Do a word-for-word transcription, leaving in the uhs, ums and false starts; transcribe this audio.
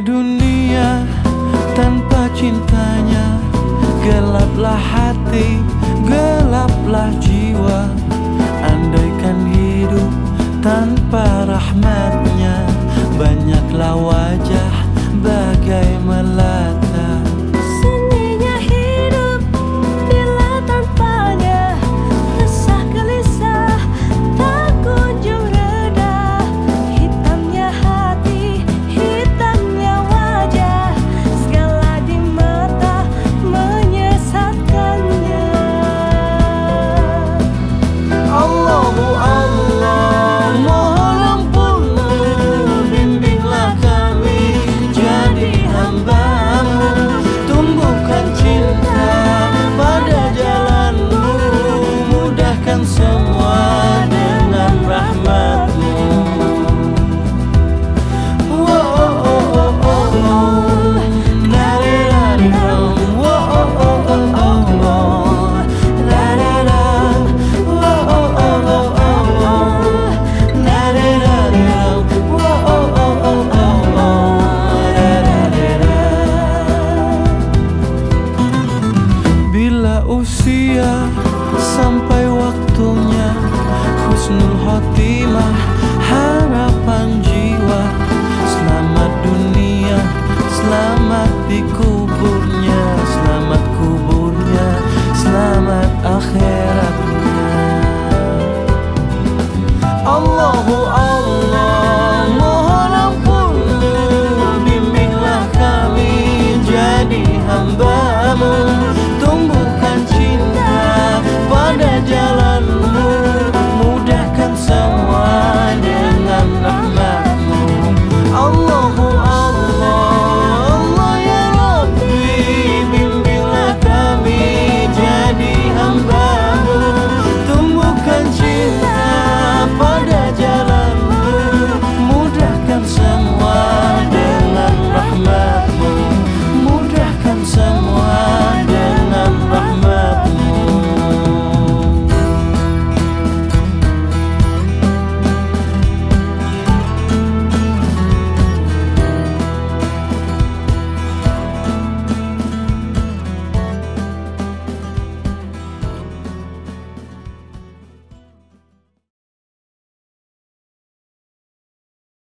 dunia tanpa cintanya, gelaplah hati, gelaplah jiwa. Andaikan hidup tanpa rahmatnya, banyaklah wajah bagai melata. Seninya hidup bila tanpanya, resah gelisah tak kunjung reda. Hitamnya hati, hitamnya wajah, segala di mata menyesatkannya. Allahu Allah, mohon ampunmu, bimbinglah kami jadi hamba-Mu. Tumbuhkan cinta pada jalan-Mu, mudahkan semua dengan rahmat-Mu. Oh, oh, oh, oh, oh. La-di-da-di-dum. Oh, oh, oh, oh, oh, oh. La-da-da. Oh, oh, oh, oh, oh, oh. La-di-da-di-dum. Oh, oh, oh, oh, oh, oh. La-da-di-da. Bila usia sampai waktunya husnul khotimah, harapan jiwa, selamat dunia, selamat di kuburnya, selamat kuburnya, selamat akhiratnya. Allahu